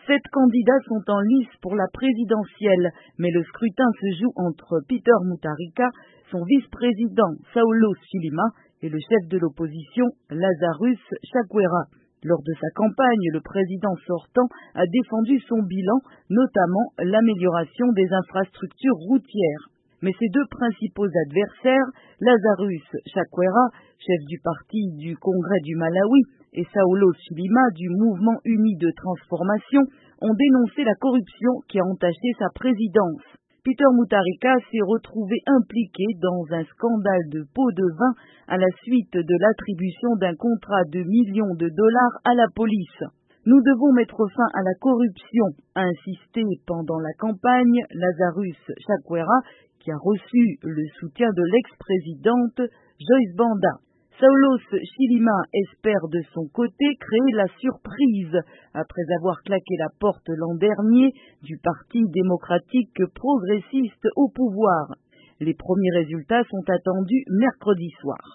7 candidats sont en lice pour la présidentielle, mais le scrutin se joue entre Peter Mutharika, son vice-président Saulo Chilima et le chef de l'opposition Lazarus Chakwera. Lors de sa campagne, le président sortant a défendu son bilan, notamment l'amélioration des infrastructures routières. Mais ses deux principaux adversaires, Lazarus Chakwera, chef du parti du Congrès du Malawi, et Saulo Chilima du Mouvement uni de transformation, ont dénoncé la corruption qui a entaché sa présidence. Peter Mutharika s'est retrouvé impliqué dans un scandale de pots de vin à la suite de l'attribution d'un contrat de millions de dollars à la police. Nous devons mettre fin à la corruption, a insisté pendant la campagne Lazarus Chakwera, qui a reçu le soutien de l'ex-présidente Joyce Banda. Saulo Chilima espère de son côté créer la surprise après avoir claqué la porte l'an dernier du Parti démocratique progressiste au pouvoir. Les premiers résultats sont attendus mercredi soir.